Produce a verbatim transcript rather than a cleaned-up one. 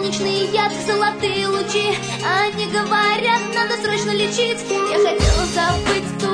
солнечный яд, золотые лучи. Они говорят, надо срочно лечить. Я хотела забыть ту